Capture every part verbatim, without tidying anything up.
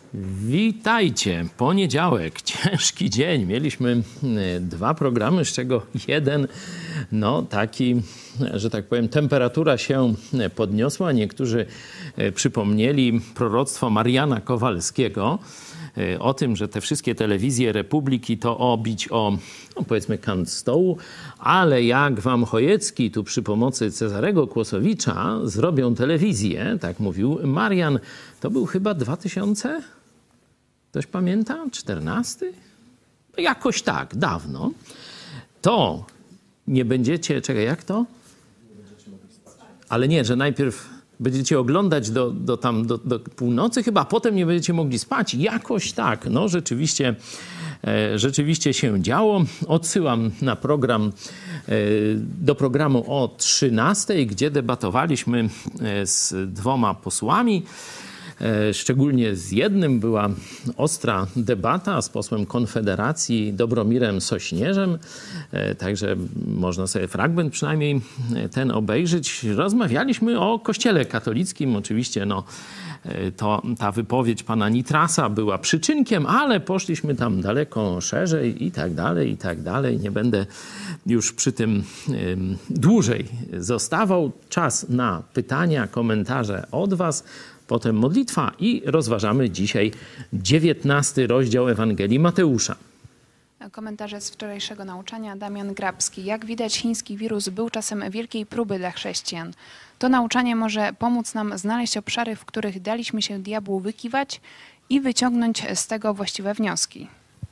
Witajcie. Poniedziałek, ciężki dzień. Mieliśmy dwa programy, z czego jeden, no taki, że tak powiem, temperatura się podniosła. Niektórzy przypomnieli proroctwo Mariana Kowalskiego o tym, że te wszystkie telewizje Republiki to obić o, no powiedzmy, kant stołu, ale jak wam Chojecki tu przy pomocy Cezarego Kłosowicza zrobią telewizję, tak mówił Marian, to był chyba dwa tysiące... Ktoś pamięta? czternasty? No jakoś tak, dawno. To nie będziecie... Czekaj, jak to? Ale nie, że najpierw będziecie oglądać do, do, tam, do, do północy chyba, a potem nie będziecie mogli spać. Jakoś tak. No rzeczywiście, e, rzeczywiście się działo. Odsyłam na program, e, do programu o trzynastej, gdzie debatowaliśmy e, z dwoma posłami. Szczególnie z jednym była ostra debata z posłem Konfederacji Dobromirem Sośnierzem. Także można sobie fragment przynajmniej ten obejrzeć. Rozmawialiśmy o Kościele katolickim. Oczywiście no, to, ta wypowiedź pana Nitrasa była przyczynkiem, ale poszliśmy tam daleko szerzej i tak dalej, i tak dalej. Nie będę już przy tym um, dłużej zostawał. Czas na pytania, komentarze od was. Potem modlitwa i rozważamy dzisiaj dziewiętnasty rozdział Ewangelii Mateusza. Komentarze z wczorajszego nauczania. Damian Grabski. Jak widać, chiński wirus był czasem wielkiej próby dla chrześcijan. To nauczanie może pomóc nam znaleźć obszary, w których daliśmy się diabłu wykiwać i wyciągnąć z tego właściwe wnioski.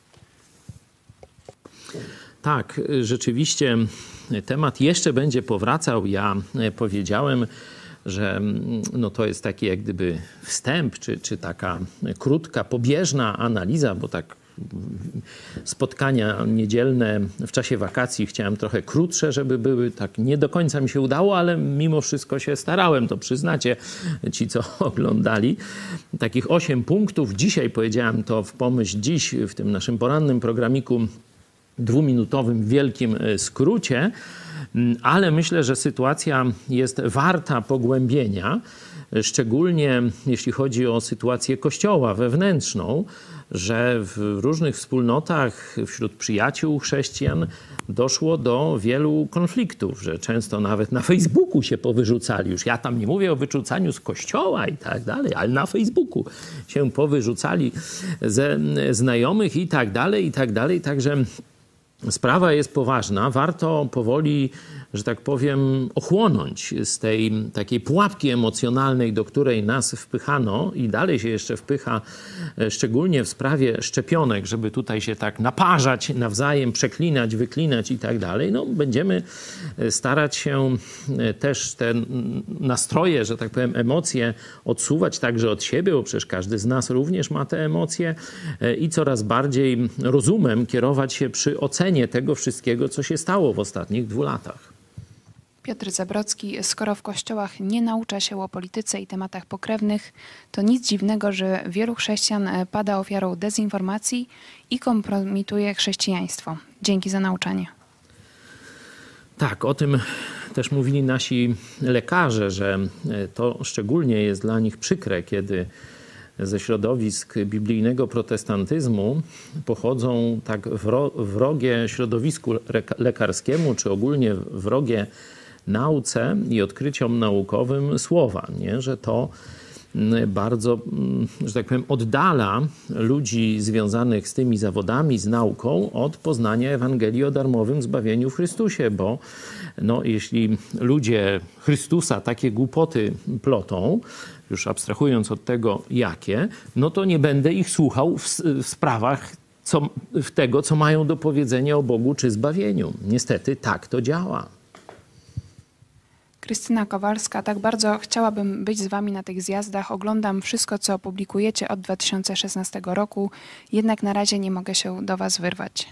Tak, rzeczywiście temat jeszcze będzie powracał. Ja powiedziałem, że no to jest taki jak gdyby wstęp, czy, czy taka krótka, pobieżna analiza, bo tak spotkania niedzielne w czasie wakacji chciałem trochę krótsze, żeby były. Tak nie do końca mi się udało, ale mimo wszystko się starałem, to przyznacie ci, co oglądali. Takich osiem punktów. Dzisiaj powiedziałem to w pomyśl dziś w tym naszym porannym programiku dwuminutowym w wielkim skrócie. Ale myślę, że sytuacja jest warta pogłębienia, szczególnie jeśli chodzi o sytuację Kościoła wewnętrzną, że w różnych wspólnotach wśród przyjaciół chrześcijan doszło do wielu konfliktów, że często nawet na Facebooku się powyrzucali. Już ja tam nie mówię o wyrzucaniu z kościoła i tak dalej, ale na Facebooku się powyrzucali ze znajomych i tak dalej, i tak dalej. Także sprawa jest poważna. Warto powoli, że tak powiem, ochłonąć z tej takiej pułapki emocjonalnej, do której nas wpychano i dalej się jeszcze wpycha, szczególnie w sprawie szczepionek, żeby tutaj się tak naparzać nawzajem, przeklinać, wyklinać i tak dalej. No, będziemy starać się też te nastroje, że tak powiem, emocje odsuwać także od siebie, bo przecież każdy z nas również ma te emocje i coraz bardziej rozumem kierować się przy ocenie tego wszystkiego, co się stało w ostatnich dwóch latach. Piotr Zabrocki. Skoro w kościołach nie naucza się o polityce i tematach pokrewnych, to nic dziwnego, że wielu chrześcijan pada ofiarą dezinformacji i kompromituje chrześcijaństwo. Dzięki za nauczanie. Tak, o tym też mówili nasi lekarze, że to szczególnie jest dla nich przykre, kiedy ze środowisk biblijnego protestantyzmu pochodzą tak wrogie środowisku lekarskiemu, czy ogólnie wrogie nauce i odkryciom naukowym słowa, nie? Że to bardzo, że tak powiem, oddala ludzi związanych z tymi zawodami, z nauką od poznania Ewangelii o darmowym zbawieniu w Chrystusie, bo no, jeśli ludzie Chrystusa takie głupoty plotą, już abstrahując od tego jakie, no to nie będę ich słuchał w, w sprawach co, w tego, co mają do powiedzenia o Bogu czy zbawieniu. Niestety tak to działa. Krystyna Kowalska. Tak bardzo chciałabym być z wami na tych zjazdach. Oglądam wszystko, co publikujecie od dwa tysiące szesnastego roku, jednak na razie nie mogę się do was wyrwać.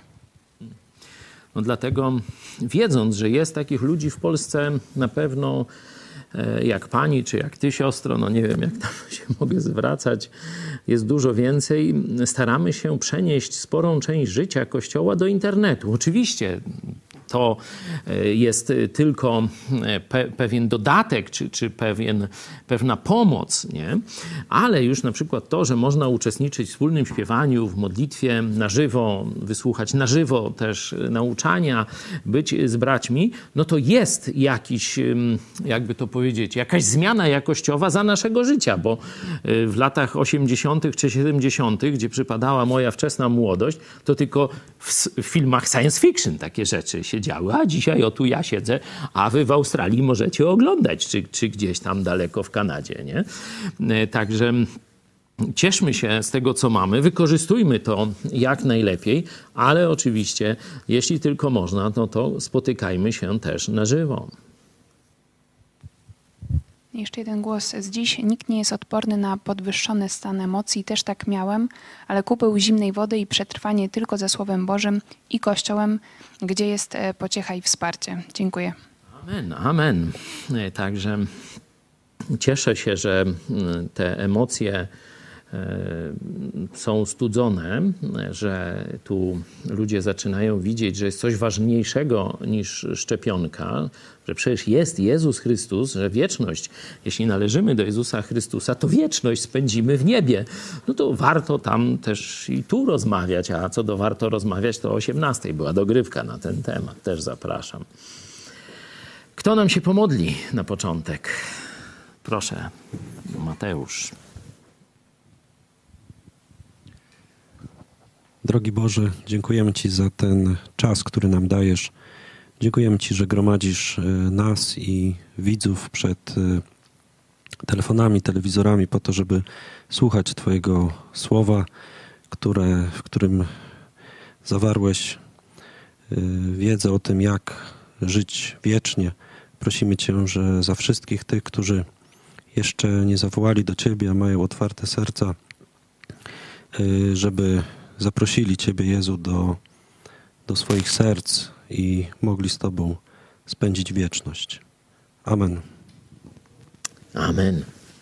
No dlatego, wiedząc, że jest takich ludzi w Polsce, na pewno jak pani, czy jak ty, siostro, no nie wiem, jak tam się mogę zwracać, jest dużo więcej. Staramy się przenieść sporą część życia Kościoła do internetu. Oczywiście to jest tylko pe, pewien dodatek, czy, czy pewien, pewna pomoc, nie? Ale już na przykład to, że można uczestniczyć w wspólnym śpiewaniu, w modlitwie na żywo, wysłuchać na żywo też nauczania, być z braćmi, no to jest jakiś, jakby to powiedzieć, jakaś zmiana jakościowa za naszego życia, bo w latach osiemdziesiątych czy siedemdziesiątych, gdzie przypadała moja wczesna młodość, to tylko w, w filmach science fiction takie rzeczy się działy, a dzisiaj o tu ja siedzę, a wy w Australii możecie oglądać, czy, czy gdzieś tam daleko w Kanadzie, nie? Także cieszmy się z tego, co mamy, wykorzystujmy to jak najlepiej, ale oczywiście, jeśli tylko można, no to spotykajmy się też na żywo. Jeszcze jeden głos z dziś. Nikt nie jest odporny na podwyższony stan emocji. Też tak miałem, ale kupił zimnej wody i przetrwanie tylko ze Słowem Bożym i Kościołem, gdzie jest pociecha i wsparcie. Dziękuję. Amen, amen. Także cieszę się, że te emocje są studzone, że tu ludzie zaczynają widzieć, że jest coś ważniejszego niż szczepionka, że przecież jest Jezus Chrystus, że wieczność, jeśli należymy do Jezusa Chrystusa, to wieczność spędzimy w niebie. No to warto tam też i tu rozmawiać, a co do warto rozmawiać, to o osiemnastej była dogrywka na ten temat, też zapraszam. Kto nam się pomodli na początek? Proszę, Mateusz. Drogi Boże, dziękujemy Ci za ten czas, który nam dajesz. Dziękujemy Ci, że gromadzisz nas i widzów przed telefonami, telewizorami po to, żeby słuchać Twojego słowa, które, w którym zawarłeś wiedzę o tym, jak żyć wiecznie. Prosimy Cię, że za wszystkich tych, którzy jeszcze nie zawołali do Ciebie, a mają otwarte serca, żeby zaprosili Ciebie, Jezu, do, do swoich serc i mogli z Tobą spędzić wieczność. Amen. Amen.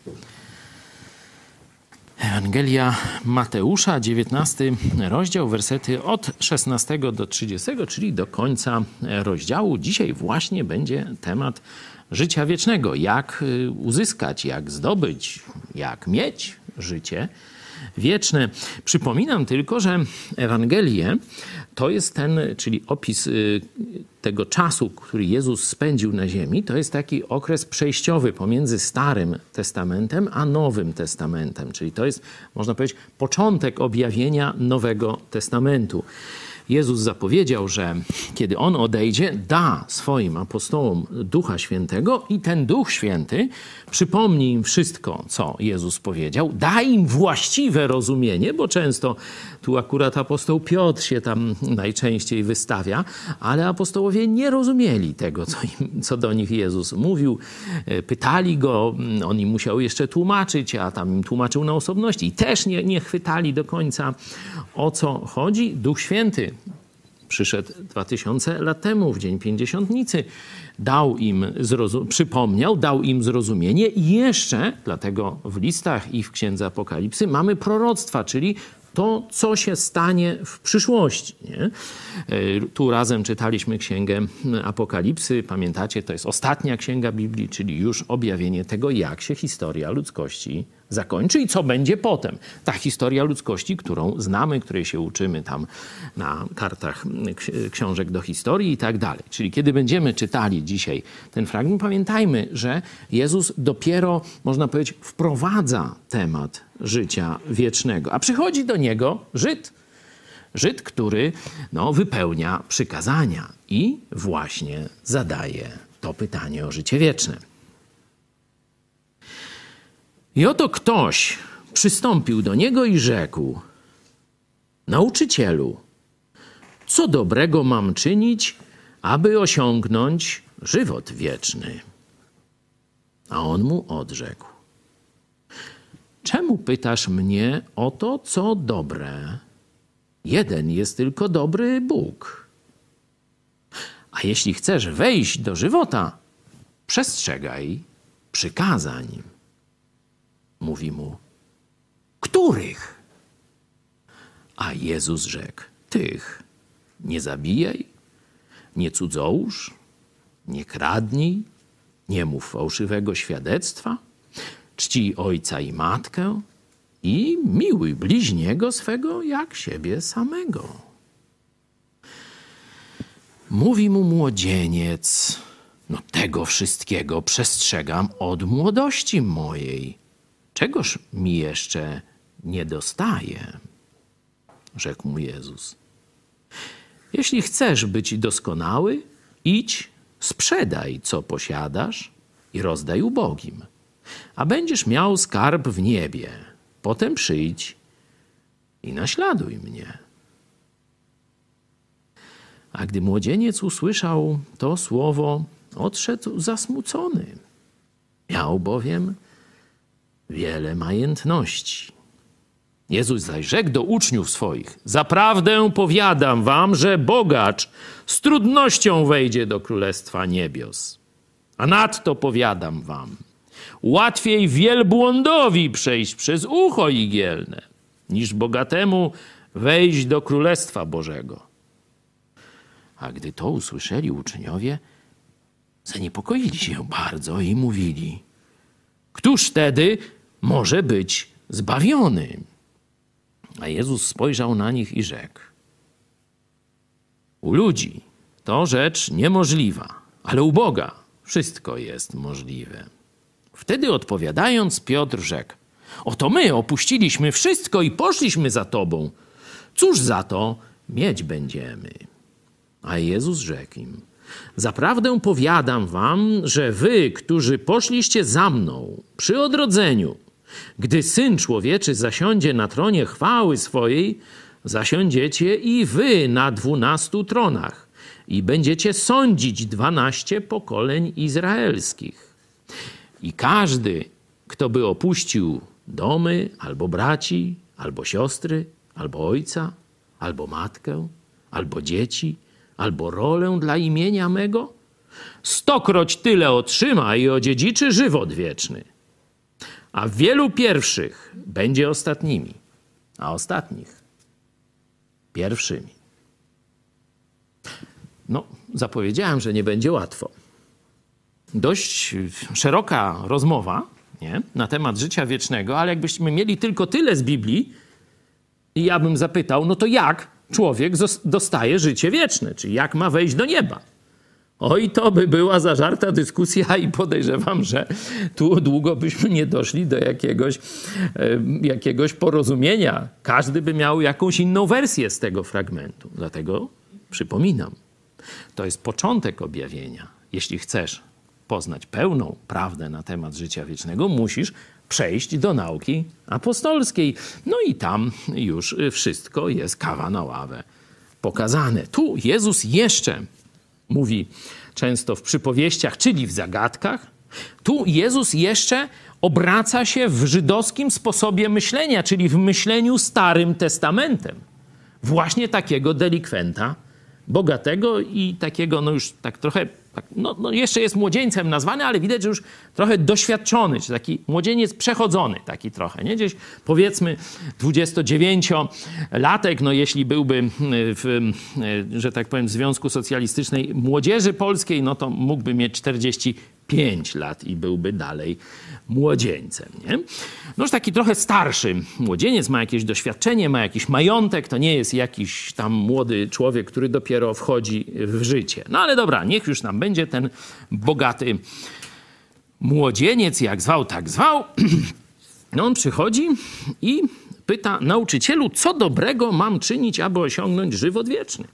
Ewangelia Mateusza, dziewiętnasty rozdział, wersety od szesnastego do trzydziestego, czyli do końca rozdziału. Dzisiaj właśnie będzie temat życia wiecznego. Jak uzyskać, jak zdobyć, jak mieć życie wieczne. Przypominam tylko, że Ewangelie to jest ten, czyli opis tego czasu, który Jezus spędził na ziemi, to jest taki okres przejściowy pomiędzy Starym Testamentem a Nowym Testamentem. Czyli to jest, można powiedzieć, początek objawienia Nowego Testamentu. Jezus zapowiedział, że kiedy On odejdzie, da swoim apostołom Ducha Świętego i ten Duch Święty przypomni im wszystko, co Jezus powiedział, da im właściwe rozumienie, bo często tu akurat apostoł Piotr się tam najczęściej wystawia, ale apostołowie nie rozumieli tego, co, im, co do nich Jezus mówił. Pytali Go, On im musiał jeszcze tłumaczyć, a tam im tłumaczył na osobności i też nie, nie chwytali do końca, o co chodzi. Duch Święty przyszedł dwa tysiące lat temu, w dzień pięćdziesiątnicy, dał im zrozum- przypomniał, dał im zrozumienie i jeszcze, dlatego w listach i w Księdze Apokalipsy mamy proroctwa, czyli to, co się stanie w przyszłości. Nie? Tu razem czytaliśmy Księgę Apokalipsy. Pamiętacie, to jest ostatnia księga Biblii, czyli już objawienie tego, jak się historia ludzkości zakończy i co będzie potem. Ta historia ludzkości, którą znamy, której się uczymy tam na kartach książek do historii i tak dalej. Czyli kiedy będziemy czytali dzisiaj ten fragment, pamiętajmy, że Jezus dopiero, można powiedzieć, wprowadza temat życia wiecznego, a przychodzi do niego Żyd. Żyd, który no, wypełnia przykazania i właśnie zadaje to pytanie o życie wieczne. I oto ktoś przystąpił do niego i rzekł: Nauczycielu, co dobrego mam czynić, aby osiągnąć żywot wieczny? A on mu odrzekł: Czemu pytasz mnie o to, co dobre? Jeden jest tylko dobry Bóg. A jeśli chcesz wejść do żywota, przestrzegaj przykazań. Mówi mu: Których? A Jezus rzekł: Tych. Nie zabijaj, Nie cudzołóż, nie kradnij, nie mów fałszywego świadectwa, czcij ojca i matkę i miłuj bliźniego swego jak siebie samego. Mówi mu młodzieniec: no tego wszystkiego przestrzegam od młodości mojej. Czegoż mi jeszcze nie dostaje? Rzekł mu Jezus. Jeśli chcesz być doskonały, idź, sprzedaj, co posiadasz i rozdaj ubogim, a będziesz miał skarb w niebie. Potem przyjdź i naśladuj mnie. A gdy młodzieniec usłyszał to słowo, odszedł zasmucony. Miał bowiem wiele majętności. Jezus zaś rzekł do uczniów swoich: zaprawdę powiadam wam, że bogacz z trudnością wejdzie do Królestwa Niebios. A nadto powiadam wam, łatwiej wielbłądowi przejść przez ucho igielne, niż bogatemu wejść do Królestwa Bożego. A gdy to usłyszeli uczniowie, zaniepokoili się bardzo i mówili: któż tedy może być zbawiony? A Jezus spojrzał na nich i rzekł: u ludzi to rzecz niemożliwa, ale u Boga wszystko jest możliwe. Wtedy odpowiadając, Piotr rzekł: oto my opuściliśmy wszystko i poszliśmy za Tobą. Cóż za to mieć będziemy? A Jezus rzekł im: zaprawdę powiadam wam, że wy, którzy poszliście za mną przy odrodzeniu, gdy Syn Człowieczy zasiądzie na tronie chwały swojej, zasiądziecie i wy na dwunastu tronach i będziecie sądzić dwanaście pokoleń izraelskich. I każdy, kto by opuścił domy, albo braci, albo siostry, albo ojca, albo matkę, albo dzieci, albo rolę dla imienia mego, stokroć tyle otrzyma i odziedziczy żywot wieczny. A wielu pierwszych będzie ostatnimi, a ostatnich pierwszymi. No, zapowiedziałem, że nie będzie łatwo. Dość szeroka rozmowa, nie, na temat życia wiecznego, ale jakbyśmy mieli tylko tyle z Biblii i ja bym zapytał, no to jak człowiek dostaje życie wieczne? Czyli jak ma wejść do nieba? Oj, to by była zażarta dyskusja i podejrzewam, że tu długo byśmy nie doszli do jakiegoś, jakiegoś porozumienia. Każdy by miał jakąś inną wersję z tego fragmentu. Dlatego przypominam, to jest początek objawienia. Jeśli chcesz poznać pełną prawdę na temat życia wiecznego, musisz przejść do nauki apostolskiej. No i tam już wszystko jest kawa na ławę pokazane. Tu Jezus jeszcze mówi często w przypowieściach, czyli w zagadkach. Tu Jezus jeszcze obraca się w żydowskim sposobie myślenia, czyli w myśleniu Starym Testamentem. Właśnie takiego delikwenta, bogatego i takiego, no już tak trochę, no, no jeszcze jest młodzieńcem nazwany, ale widać, że już trochę doświadczony, czy taki młodzieniec przechodzony taki trochę, nie? Gdzieś powiedzmy dwudziestodziewięciolatek, no jeśli byłby w, że tak powiem, w Związku Socjalistycznej Młodzieży Polskiej, no to mógłby mieć czterdzieści pięć lat i byłby dalej młodzieńcem, nie? No już taki trochę starszy młodzieniec, ma jakieś doświadczenie, ma jakiś majątek, to nie jest jakiś tam młody człowiek, który dopiero wchodzi w życie. No ale dobra, niech już nam będzie ten bogaty młodzieniec, jak zwał, tak zwał. No on przychodzi i pyta: nauczycielu, co dobrego mam czynić, aby osiągnąć żywot wieczny?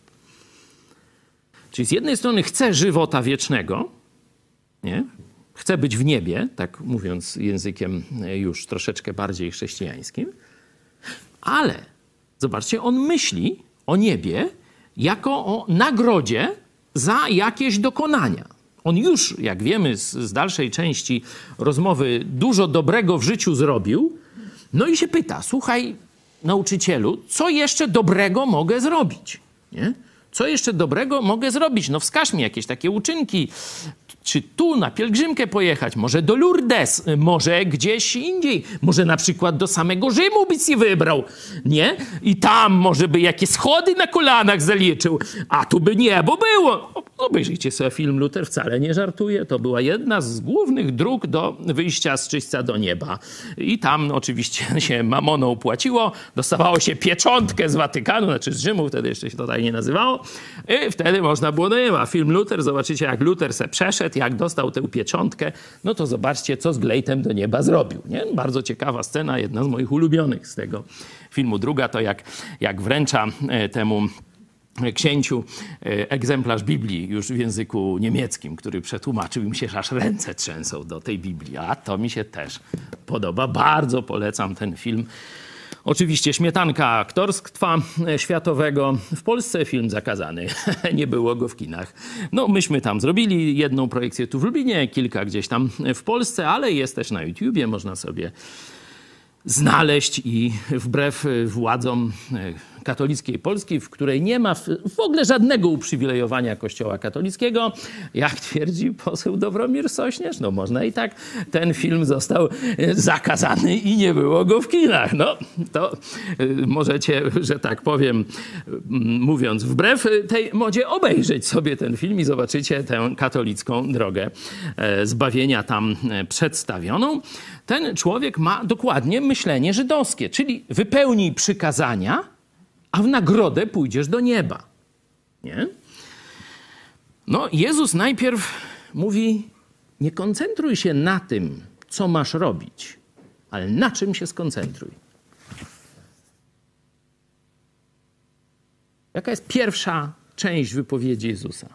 Czyli z jednej strony chce żywota wiecznego, nie? Chce być w niebie, tak mówiąc językiem już troszeczkę bardziej chrześcijańskim, ale zobaczcie, on myśli o niebie jako o nagrodzie za jakieś dokonania. On już, jak wiemy z, z dalszej części rozmowy, dużo dobrego w życiu zrobił, no i się pyta: słuchaj, nauczycielu, co jeszcze dobrego mogę zrobić? Nie? Co jeszcze dobrego mogę zrobić? No wskaż mi jakieś takie uczynki. czy tu na pielgrzymkę pojechać, może do Lourdes, może gdzieś indziej, może na przykład do samego Rzymu by się wybrał, nie? I tam może by jakieś schody na kolanach zaliczył, a tu by niebo było. Obejrzyjcie sobie film, Luter wcale nie żartuje. To była jedna z głównych dróg do wyjścia z czyśćca do nieba. I tam oczywiście się mamoną płaciło, dostawało się pieczątkę z Watykanu, znaczy z Rzymu, wtedy jeszcze się to tak nie nazywało. I wtedy można było do nieba. Film Luter, zobaczycie jak Luter se przeszedł, jak dostał tę pieczątkę, no to zobaczcie, co z Glejtem do nieba zrobił. Nie? Bardzo ciekawa scena, jedna z moich ulubionych z tego filmu. Druga to jak, jak wręcza temu księciu egzemplarz Biblii już w języku niemieckim, który przetłumaczył, im się aż ręce trzęsą do tej Biblii. A to mi się też podoba. Bardzo polecam ten film. Oczywiście śmietanka aktorstwa światowego. W Polsce film zakazany. Nie było go w kinach. No myśmy tam zrobili jedną projekcję tu w Lublinie, kilka gdzieś tam w Polsce, ale jest też na YouTubie. Można sobie znaleźć i wbrew władzom katolickiej Polski, w której nie ma w ogóle żadnego uprzywilejowania Kościoła katolickiego, jak twierdzi poseł Dobromir Sośnierz, no można i tak, ten film został zakazany i nie było go w kinach. No to możecie, że tak powiem, mówiąc wbrew tej modzie, obejrzeć sobie ten film i zobaczycie tę katolicką drogę zbawienia tam przedstawioną. Ten człowiek ma dokładnie myślenie żydowskie, czyli wypełnij przykazania, a w nagrodę pójdziesz do nieba. Nie? No, Jezus najpierw mówi, nie koncentruj się na tym, co masz robić, ale na czym się skoncentruj. Jaka jest pierwsza część wypowiedzi Jezusa?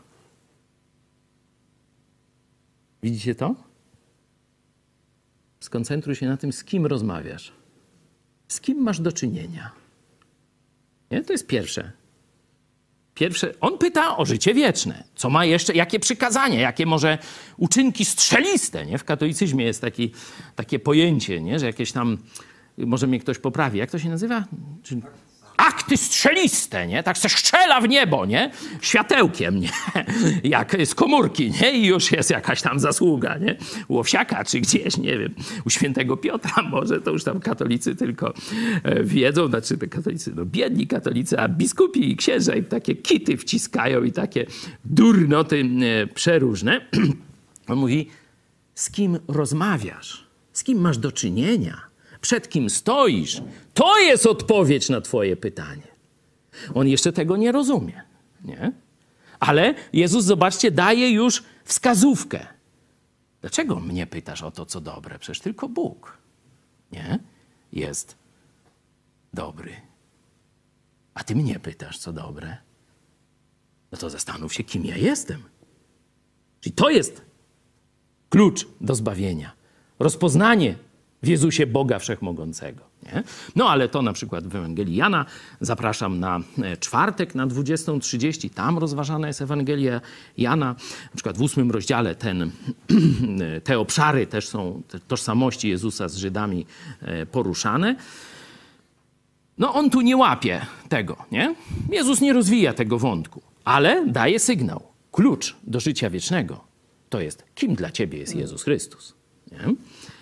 Widzicie to? Skoncentruj się na tym, z kim rozmawiasz. Z kim masz do czynienia. Nie? To jest pierwsze. Pierwsze. On pyta o życie wieczne. Co ma jeszcze, jakie przykazania, jakie może uczynki strzeliste. Nie? W katolicyzmie jest taki, takie pojęcie, nie? Że jakieś tam, może mnie ktoś poprawi, jak to się nazywa? Czy... Akty strzeliste, nie? Tak se strzela w niebo, nie? Światełkiem, nie? Jak z komórki, nie? I już jest jakaś tam zasługa, nie? U Owsiaka czy gdzieś, nie wiem. U świętego Piotra może, to już tam katolicy tylko wiedzą, znaczy te katolicy, no biedni katolicy, a biskupi i księża im takie kity wciskają i takie durnoty przeróżne. On mówi, z kim rozmawiasz? Z kim masz do czynienia? Przed kim stoisz? To jest odpowiedź na twoje pytanie. On jeszcze tego nie rozumie, nie? Ale Jezus, zobaczcie, daje już wskazówkę. Dlaczego mnie pytasz o to, co dobre? Przecież tylko Bóg, nie? Jest dobry. A ty mnie pytasz, co dobre? No to zastanów się, kim ja jestem. Czyli to jest klucz do zbawienia. Rozpoznanie w Jezusie Boga Wszechmogącego. Nie? No ale to na przykład w Ewangelii Jana. Zapraszam na czwartek na dwudziestą trzydzieści. Tam rozważana jest Ewangelia Jana. Na przykład w ósmym rozdziale ten, te obszary też są, te tożsamości Jezusa z Żydami poruszane. No on tu nie łapie tego, nie? Jezus nie rozwija tego wątku, ale daje sygnał. Klucz do życia wiecznego to jest, kim dla ciebie jest Jezus Chrystus. Nie?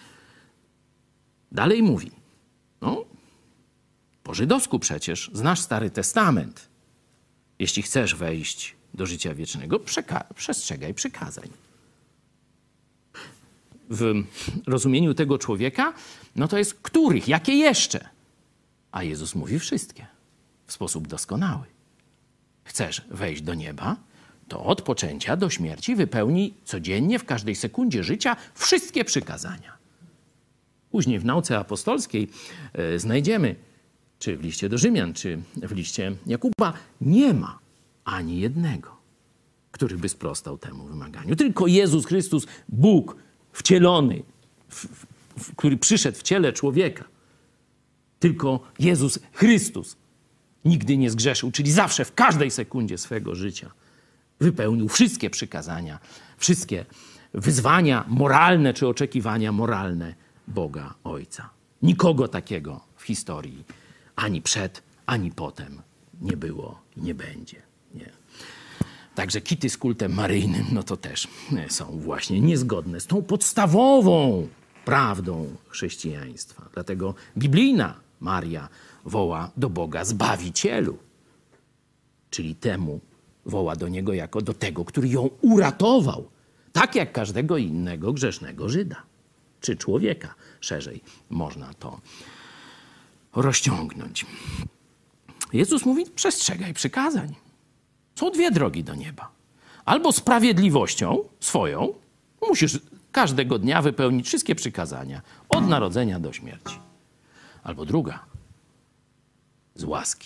Dalej mówi, no po żydowsku przecież znasz Stary Testament. Jeśli chcesz wejść do życia wiecznego, przestrzegaj przykazań. W rozumieniu tego człowieka, no to jest których, jakie jeszcze? A Jezus mówi wszystkie w sposób doskonały. Chcesz wejść do nieba, to od poczęcia do śmierci wypełnij codziennie, w każdej sekundzie życia wszystkie przykazania. Później w nauce apostolskiej e, znajdziemy, czy w liście do Rzymian, czy w liście Jakuba, nie ma ani jednego, który by sprostał temu wymaganiu. Tylko Jezus Chrystus, Bóg wcielony, w, w, który przyszedł w ciele człowieka. Tylko Jezus Chrystus nigdy nie zgrzeszył, czyli zawsze w każdej sekundzie swego życia wypełnił wszystkie przykazania, wszystkie wyzwania moralne czy oczekiwania moralne Boga Ojca. Nikogo takiego w historii ani przed, ani potem nie było i nie będzie. Nie. Także kity z kultem maryjnym, no to też są właśnie niezgodne z tą podstawową prawdą chrześcijaństwa. Dlatego biblijna Maria woła do Boga Zbawicielu, czyli temu woła do Niego jako do tego, który ją uratował, tak jak każdego innego grzesznego Żyda, czy człowieka, szerzej można to rozciągnąć. Jezus mówi, przestrzegaj przykazań. Są dwie drogi do nieba. Albo sprawiedliwością swoją, musisz każdego dnia wypełnić wszystkie przykazania, od narodzenia do śmierci. Albo druga, z łaski.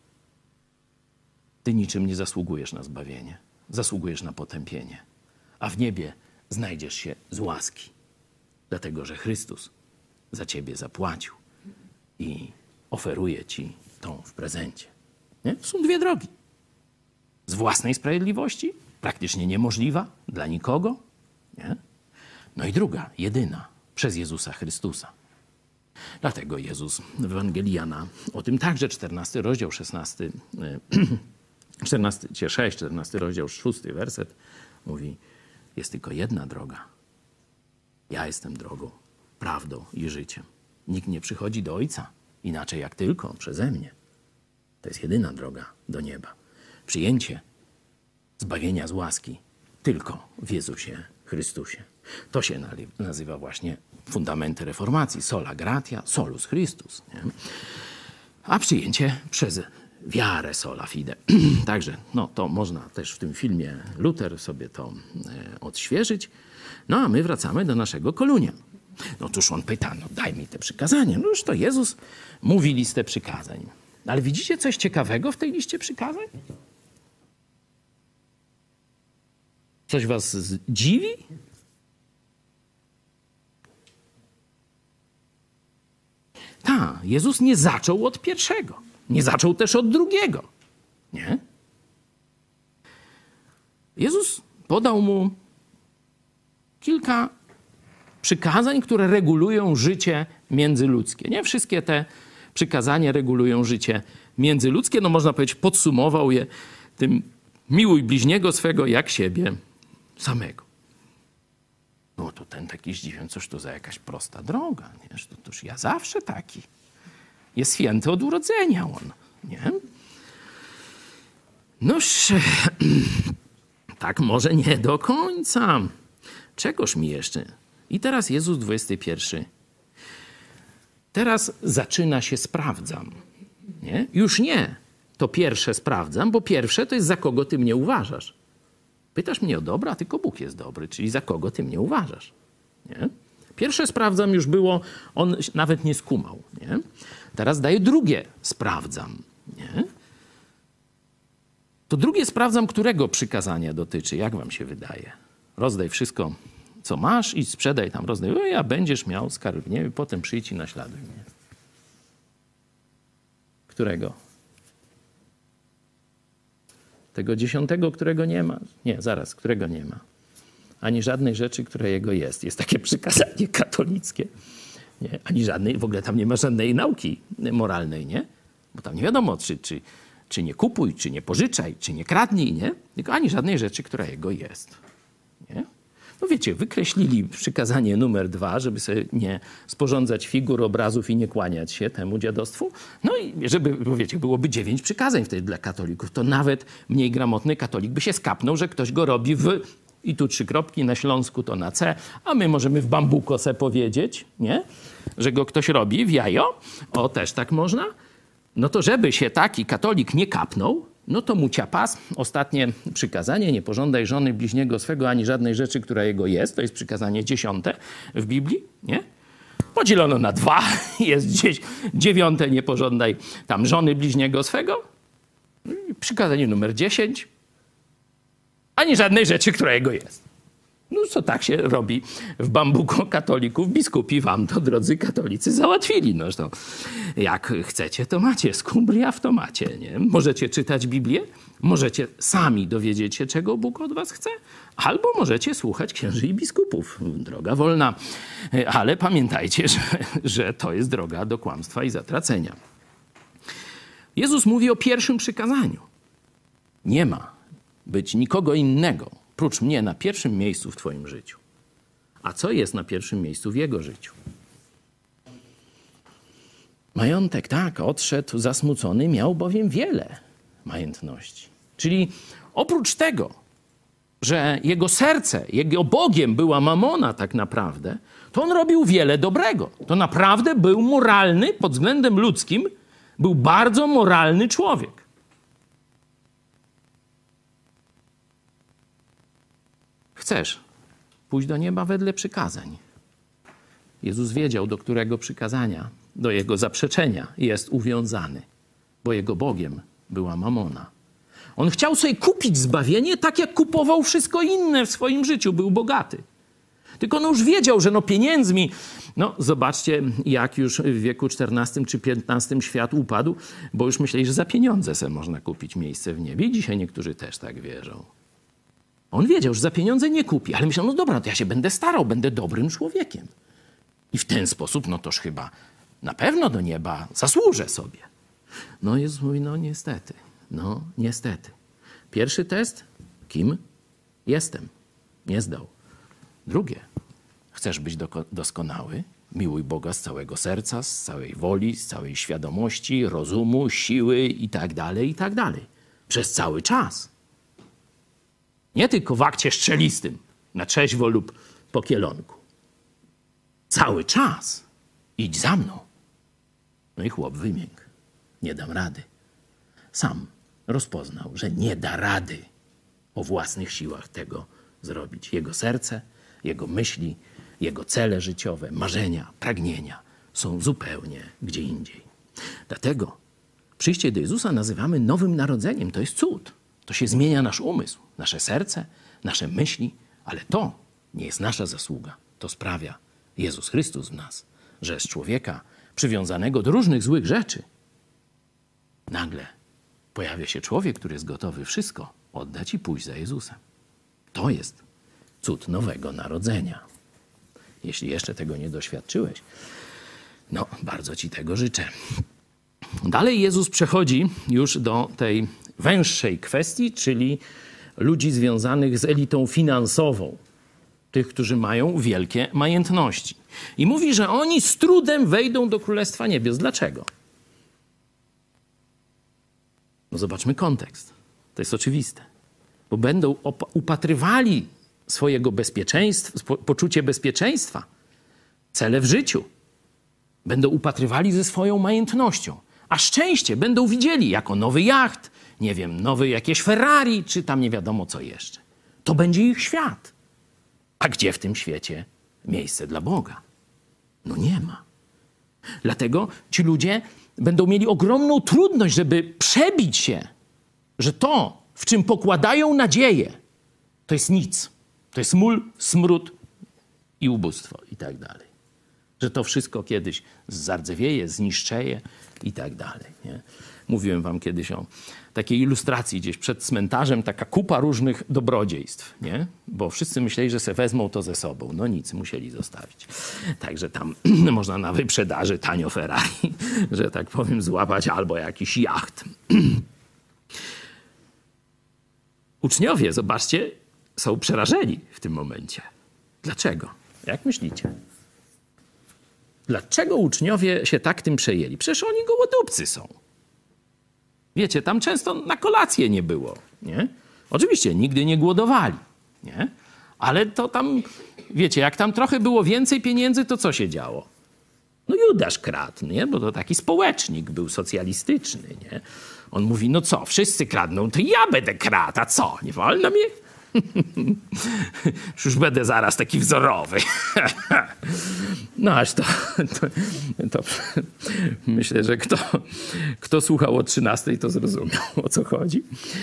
Ty niczym nie zasługujesz na zbawienie, zasługujesz na potępienie, a w niebie znajdziesz się z łaski, dlatego że Chrystus za ciebie zapłacił i oferuje ci tą w prezencie. Nie? Są dwie drogi. Z własnej sprawiedliwości, praktycznie niemożliwa dla nikogo. Nie? No i druga, jedyna, przez Jezusa Chrystusa. Dlatego Jezus w Ewangelii Jana, o tym także czternasty rozdział, szesnasty, czternasty, sześć, czternasty rozdział, szósty werset mówi, jest tylko jedna droga. Ja jestem drogą, prawdą i życiem. Nikt nie przychodzi do Ojca inaczej jak tylko przeze mnie. To jest jedyna droga do nieba. Przyjęcie zbawienia z łaski tylko w Jezusie Chrystusie. To się nazywa właśnie fundamenty reformacji. Sola gratia, solus Christus. Nie? A przyjęcie przez wiarę, sola fide. Także no, to można też w tym filmie Luther sobie to e, odświeżyć. No a my wracamy do naszego Kolunia. No tuż on pyta, no daj mi te przykazania. No już to Jezus mówi listę przykazań. Ale widzicie coś ciekawego w tej liście przykazań? Coś was dziwi? Tak, Jezus nie zaczął od pierwszego. Nie zaczął też od drugiego. Nie? Jezus podał mu kilka przykazań, które regulują życie międzyludzkie. Nie wszystkie te przykazania regulują życie międzyludzkie. No można powiedzieć, podsumował je tym miłuj bliźniego swego jak siebie samego. No to ten taki zdziwiony, cóż to za jakaś prosta droga. Nie? To, toż ja zawsze taki. Jest święty od urodzenia on. Nie? Noż, tak może nie do końca. Czegoż mi jeszcze? I teraz Jezus dwudziesty pierwszy. Teraz zaczyna się sprawdzam. Nie? Już nie to pierwsze sprawdzam, bo pierwsze to jest za kogo ty mnie uważasz. Pytasz mnie o dobra, tylko Bóg jest dobry, czyli za kogo ty mnie uważasz. Nie? Pierwsze sprawdzam już było, on nawet nie skumał. Nie? Teraz daję drugie sprawdzam. Nie? To drugie sprawdzam, którego przykazania dotyczy, jak wam się wydaje. Rozdaj wszystko, co masz i sprzedaj tam, rozdaj, o, a będziesz miał skarb w niebie, potem przyjdź i naśladuj mnie. Którego? Tego dziesiątego, którego nie ma? Nie, zaraz, którego nie ma. Ani żadnej rzeczy, która jego jest. Jest takie przykazanie katolickie. Nie? Ani żadnej, w ogóle tam nie ma żadnej nauki moralnej, nie? Bo tam nie wiadomo, czy, czy, czy nie kupuj, czy nie pożyczaj, czy nie kradnij, nie? Tylko ani żadnej rzeczy, która jego jest. Nie? No wiecie, wykreślili przykazanie numer dwa, żeby sobie nie sporządzać figur, obrazów i nie kłaniać się temu dziadostwu. No i żeby, bo wiecie, byłoby dziewięć przykazań wtedy dla katolików. To nawet mniej gramotny katolik by się skapnął, że ktoś go robi w... I tu trzy kropki, na Śląsku to na C, a my możemy w bambuko se powiedzieć, nie? Że go ktoś robi w jajo. O, też tak można. No to żeby się taki katolik nie kapnął, no to mu ciapas, ostatnie przykazanie, nie pożądaj żony bliźniego swego, ani żadnej rzeczy, która jego jest. To jest przykazanie dziesiąte w Biblii, nie? Podzielono na dwa, jest gdzieś dziewiąte, nie pożądaj tam żony bliźniego swego. Przykazanie numer dziesięć, ani żadnej rzeczy, która jego jest. No co tak się robi w bambuko katolików. Biskupi wam to, drodzy katolicy, załatwili. No to jak chcecie, to macie. Skumbria w tomacie. Nie? Możecie czytać Biblię, możecie sami dowiedzieć się, czego Bóg od was chce, albo możecie słuchać księży i biskupów. Droga wolna. Ale pamiętajcie, że, że to jest droga do kłamstwa i zatracenia. Jezus mówi o pierwszym przykazaniu. Nie ma być nikogo innego, prócz mnie, na pierwszym miejscu w twoim życiu. A co jest na pierwszym miejscu w jego życiu? Majątek, tak, odszedł zasmucony, miał bowiem wiele majątności. Czyli oprócz tego, że jego serce, jego Bogiem była mamona tak naprawdę, to on robił wiele dobrego. To naprawdę był moralny, pod względem ludzkim, był bardzo moralny człowiek. Chcesz pójść do nieba wedle przykazań. Jezus wiedział, do którego przykazania, do jego zaprzeczenia jest uwiązany, bo jego Bogiem była mamona. On chciał sobie kupić zbawienie tak, jak kupował wszystko inne w swoim życiu. Był bogaty. Tylko on już wiedział, że no pieniędzmi... No zobaczcie, jak już w wieku czternastym czy piętnastym świat upadł, bo już myśleli, że za pieniądze sobie można kupić miejsce w niebie. I dzisiaj niektórzy też tak wierzą. On wiedział, że za pieniądze nie kupi, ale myślał, no dobra, to ja się będę starał, będę dobrym człowiekiem. I w ten sposób, no toż chyba na pewno do nieba zasłużę sobie. No Jezus mówi, no niestety, no niestety. Pierwszy test, kim jestem? Nie zdał. Drugie, chcesz być doko- doskonały? Miłuj Boga z całego serca, z całej woli, z całej świadomości, rozumu, siły i tak dalej, i tak dalej. Przez cały czas. Nie tylko w akcie strzelistym, na trzeźwo lub po kielonku. Cały czas. Idź za mną. No i chłop wymiękł. Nie dam rady. Sam rozpoznał, że nie da rady o własnych siłach tego zrobić. Jego serce, jego myśli, jego cele życiowe, marzenia, pragnienia są zupełnie gdzie indziej. Dlatego przyjście do Jezusa nazywamy nowym narodzeniem. To jest cud. To się zmienia nasz umysł, nasze serce, nasze myśli, ale to nie jest nasza zasługa. To sprawia Jezus Chrystus w nas, że z człowieka przywiązanego do różnych złych rzeczy nagle pojawia się człowiek, który jest gotowy wszystko oddać i pójść za Jezusem. To jest cud nowego narodzenia. Jeśli jeszcze tego nie doświadczyłeś, no bardzo ci tego życzę. Dalej Jezus przechodzi już do tej węższej kwestii, czyli ludzi związanych z elitą finansową. Tych, którzy mają wielkie majątności. I mówi, że oni z trudem wejdą do Królestwa Niebios. Dlaczego? No zobaczmy kontekst. To jest oczywiste. Bo będą upatrywali swojego bezpieczeństwa, poczucie bezpieczeństwa, cele w życiu. Będą upatrywali ze swoją majątnością. A szczęście będą widzieli jako nowy jacht, nie wiem, nowy jakieś Ferrari, czy tam nie wiadomo co jeszcze. To będzie ich świat. A gdzie w tym świecie miejsce dla Boga? No nie ma. Dlatego ci ludzie będą mieli ogromną trudność, żeby przebić się, że to, w czym pokładają nadzieję, to jest nic. To jest mól, smród i ubóstwo i tak dalej. Że to wszystko kiedyś zardzewieje, zniszczeje i tak dalej. Nie? Mówiłem wam kiedyś o takiej ilustracji gdzieś przed cmentarzem, taka kupa różnych dobrodziejstw, nie? Bo wszyscy myśleli, że se wezmą to ze sobą. No nic, musieli zostawić. Także tam można na wyprzedaży tanio Ferrari, że tak powiem, złapać albo jakiś jacht. Uczniowie, zobaczcie, są przerażeni w tym momencie. Dlaczego? Jak myślicie? Dlaczego uczniowie się tak tym przejęli? Przecież oni gołodupcy są. Wiecie, tam często na kolację nie było, nie? Oczywiście nigdy nie głodowali, nie? Ale to tam, wiecie, jak tam trochę było więcej pieniędzy, to co się działo? No Judasz kradł, nie? Bo to taki społecznik był socjalistyczny, nie? On mówi, no co, wszyscy kradną, to ja będę kradł, a co, nie wolno mi? Już będę zaraz taki wzorowy. No aż to, to, to myślę, że kto, kto słuchał o trzynastej, to zrozumiał, o co chodzi.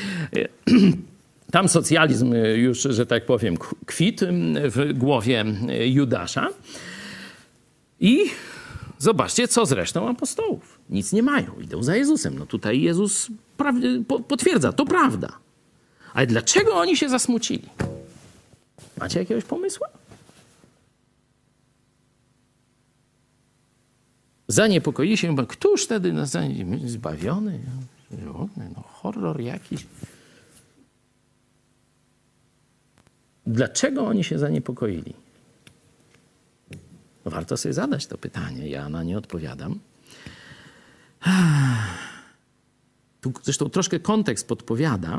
Tam socjalizm już, że tak powiem, kwitł w głowie Judasza. I zobaczcie, co z resztą apostołów. Nic nie mają, idą za Jezusem. No tutaj Jezus potwierdza, to prawda. Ale dlaczego oni się zasmucili? Macie jakiegoś pomysłu? Zaniepokoili się, bo któż wtedy nas zbawiony? No, horror jakiś. Dlaczego oni się zaniepokoili? No warto sobie zadać to pytanie. Ja na nie odpowiadam. Tu zresztą troszkę kontekst podpowiada.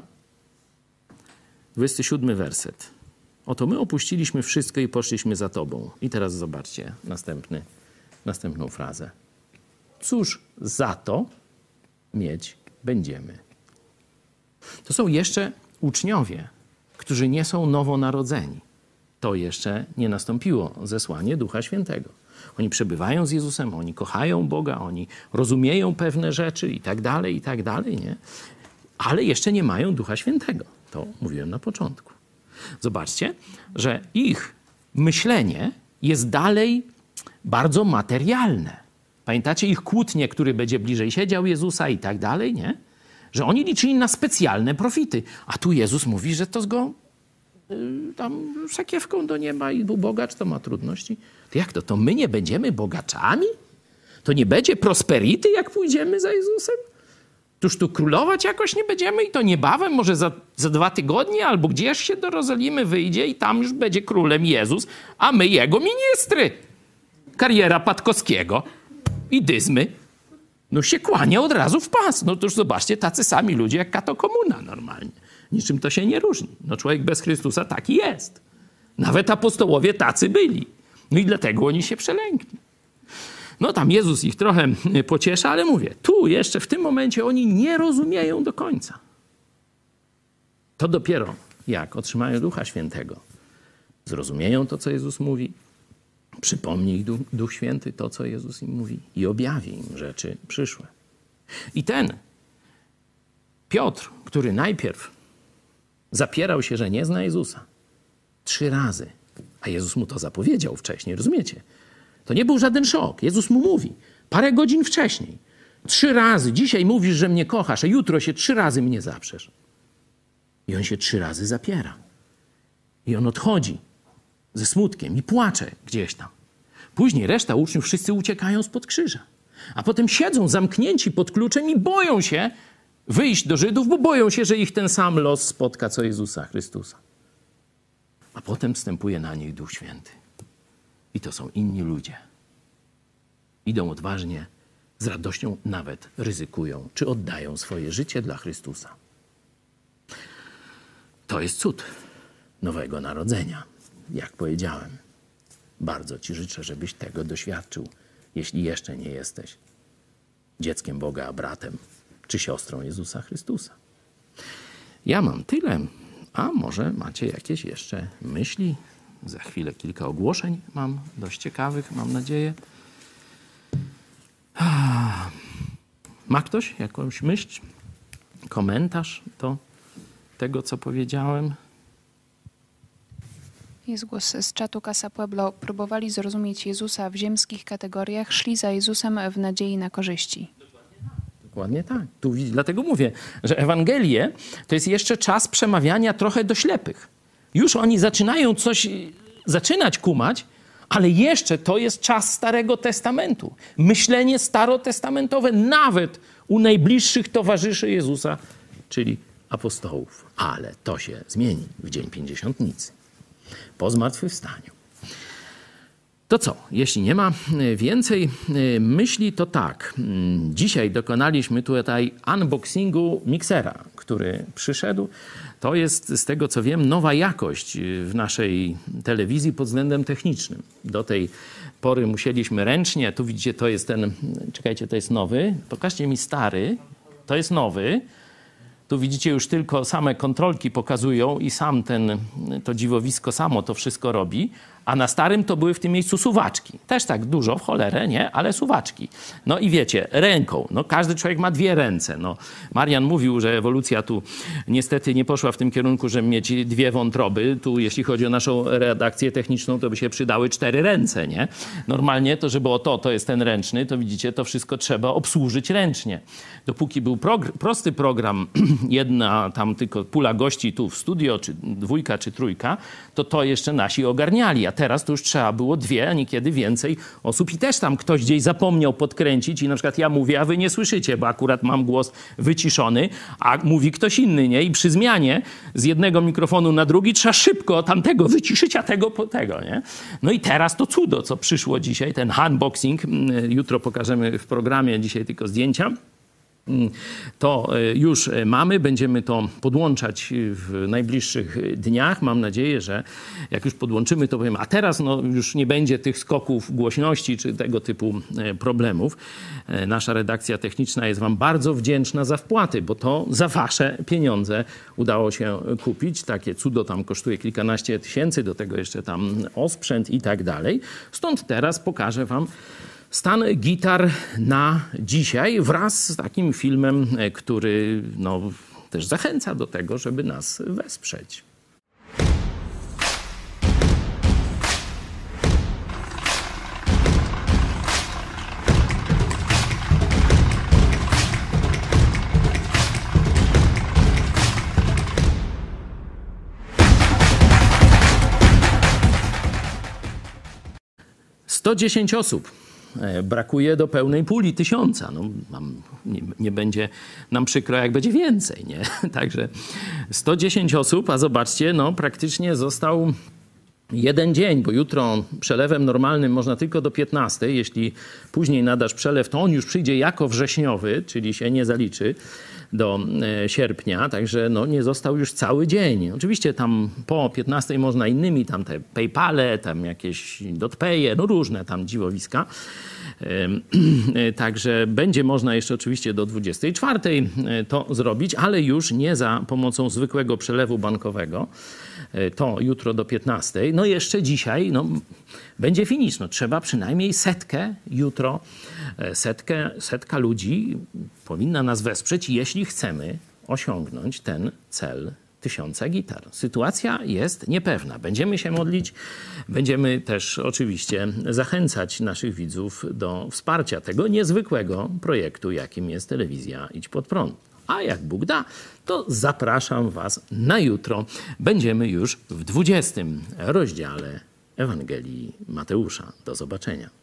dwudziesty siódmy werset. Oto my opuściliśmy wszystko i poszliśmy za Tobą. I teraz zobaczcie następny, następną frazę. Cóż za to mieć będziemy? To są jeszcze uczniowie, którzy nie są nowonarodzeni. To jeszcze nie nastąpiło zesłanie Ducha Świętego. Oni przebywają z Jezusem, oni kochają Boga, oni rozumieją pewne rzeczy i tak dalej, i tak dalej, nie? Ale jeszcze nie mają Ducha Świętego. To mówiłem na początku. Zobaczcie, że ich myślenie jest dalej bardzo materialne. Pamiętacie ich kłótnie, który będzie bliżej siedział Jezusa i tak dalej, nie? Że oni liczyli na specjalne profity. A tu Jezus mówi, że to z go y, tam sakiewką do nieba i był bogacz, to ma trudności. To jak to? To my nie będziemy bogaczami? To nie będzie prosperity, jak pójdziemy za Jezusem? Tuż tu królować jakoś nie będziemy i to niebawem, może za, za dwa tygodnie albo gdzieś się do Jerozolimy wyjdzie i tam już będzie królem Jezus, a my jego ministry. Kariera Patkowskiego i Dyzmy. No się kłania od razu w pas. No to już zobaczcie, tacy sami ludzie jak Kato Komuna normalnie. Niczym to się nie różni. No człowiek bez Chrystusa taki jest. Nawet apostołowie tacy byli. No i dlatego oni się przelękli. No tam Jezus ich trochę pociesza, ale mówię, tu jeszcze w tym momencie oni nie rozumieją do końca. To dopiero jak otrzymają Ducha Świętego, zrozumieją to, co Jezus mówi, przypomni ich Duch, Duch Święty to, co Jezus im mówi i objawi im rzeczy przyszłe. I ten Piotr, który najpierw zapierał się, że nie zna Jezusa, trzy razy, a Jezus mu to zapowiedział wcześniej, rozumiecie? To nie był żaden szok. Jezus mu mówi parę godzin wcześniej. Trzy razy. Dzisiaj mówisz, że mnie kochasz, a jutro się trzy razy mnie zaprzesz. I on się trzy razy zapiera. I on odchodzi ze smutkiem i płacze gdzieś tam. Później reszta uczniów wszyscy uciekają spod krzyża. A potem siedzą zamknięci pod kluczem i boją się wyjść do Żydów, bo boją się, że ich ten sam los spotka, co Jezusa Chrystusa. A potem wstępuje na nich Duch Święty. I to są inni ludzie. Idą odważnie, z radością nawet ryzykują, czy oddają swoje życie dla Chrystusa. To jest cud nowego narodzenia, jak powiedziałem. Bardzo ci życzę, żebyś tego doświadczył, jeśli jeszcze nie jesteś dzieckiem Boga, a bratem czy siostrą Jezusa Chrystusa. Ja mam tyle, a może macie jakieś jeszcze myśli? Za chwilę kilka ogłoszeń mam, dość ciekawych, mam nadzieję. Ma ktoś jakąś myśl, komentarz do tego, co powiedziałem? Jest głos z czatu Casa Pueblo. Próbowali zrozumieć Jezusa w ziemskich kategoriach, szli za Jezusem w nadziei na korzyści. Dokładnie tak. Tu, dlatego mówię, że Ewangelie to jest jeszcze czas przemawiania trochę do ślepych. Już oni zaczynają coś, zaczynać kumać, ale jeszcze to jest czas Starego Testamentu. Myślenie starotestamentowe nawet u najbliższych towarzyszy Jezusa, czyli apostołów. Ale to się zmieni w Dzień Pięćdziesiątnicy. Po zmartwychwstaniu. To co? Jeśli nie ma więcej myśli, to tak. Dzisiaj dokonaliśmy tutaj unboxingu miksera, który przyszedł. To jest, z tego co wiem, nowa jakość w naszej telewizji pod względem technicznym. Do tej pory musieliśmy ręcznie, tu widzicie, to jest ten, czekajcie, to jest nowy. Pokażcie mi stary, to jest nowy. Tu widzicie, już tylko same kontrolki pokazują i sam ten, to dziwowisko samo to wszystko robi. A na starym to były w tym miejscu suwaczki. Też tak dużo, w cholerę, nie? Ale suwaczki. No i wiecie, ręką. No każdy człowiek ma dwie ręce. No, Marian mówił, że ewolucja tu niestety nie poszła w tym kierunku, żeby mieć dwie wątroby. Tu jeśli chodzi o naszą redakcję techniczną, to by się przydały cztery ręce, nie? Normalnie to, żeby o to, to jest ten ręczny, to widzicie, to wszystko trzeba obsłużyć ręcznie. Dopóki był progr- prosty program, jedna tam tylko pula gości tu w studio, czy dwójka, czy trójka, to to jeszcze nasi ogarniali. A teraz to już trzeba było dwie, a niekiedy więcej osób i też tam ktoś gdzieś zapomniał podkręcić i na przykład ja mówię, a wy nie słyszycie, bo akurat mam głos wyciszony, a mówi ktoś inny, nie? I przy zmianie z jednego mikrofonu na drugi trzeba szybko tamtego wyciszyć, a tego po tego, nie? No i teraz to cudo, co przyszło dzisiaj, ten unboxing, jutro pokażemy w programie, dzisiaj tylko zdjęcia. To już mamy, będziemy to podłączać w najbliższych dniach. Mam nadzieję, że jak już podłączymy, to powiem, a teraz no, już nie będzie tych skoków głośności czy tego typu problemów. Nasza redakcja techniczna jest wam bardzo wdzięczna za wpłaty, bo to za wasze pieniądze udało się kupić. Takie cudo tam kosztuje kilkanaście tysięcy, do tego jeszcze tam osprzęt i tak dalej. Stąd teraz pokażę wam stan gitar na dzisiaj wraz z takim filmem, który no, też zachęca do tego, żeby nas wesprzeć. sto dziesięć osób. Brakuje do pełnej puli tysiąca. No, nam, nie, nie będzie nam przykro, jak będzie więcej, nie? Także sto dziesięć osób, a zobaczcie, no praktycznie został jeden dzień, bo jutro przelewem normalnym można tylko do piętnastej. Jeśli później nadasz przelew, to on już przyjdzie jako wrześniowy, czyli się nie zaliczy do sierpnia, także no, nie został już cały dzień. Oczywiście tam po piętnastej można innymi, tam te PayPale, tam jakieś dotpaye, no różne tam dziwowiska. Także będzie można jeszcze oczywiście do dwudziestej czwartej to zrobić, ale już nie za pomocą zwykłego przelewu bankowego. To jutro do piętnastej. No jeszcze dzisiaj no, będzie finisz. No, trzeba przynajmniej setkę jutro, setkę, setka ludzi powinna nas wesprzeć, jeśli chcemy osiągnąć ten cel tysiąca gitar. Sytuacja jest niepewna. Będziemy się modlić, będziemy też oczywiście zachęcać naszych widzów do wsparcia tego niezwykłego projektu, jakim jest telewizja Idź Pod Prąd. A jak Bóg da, to zapraszam was na jutro. Będziemy już w dwudziestym rozdziale Ewangelii Mateusza. Do zobaczenia.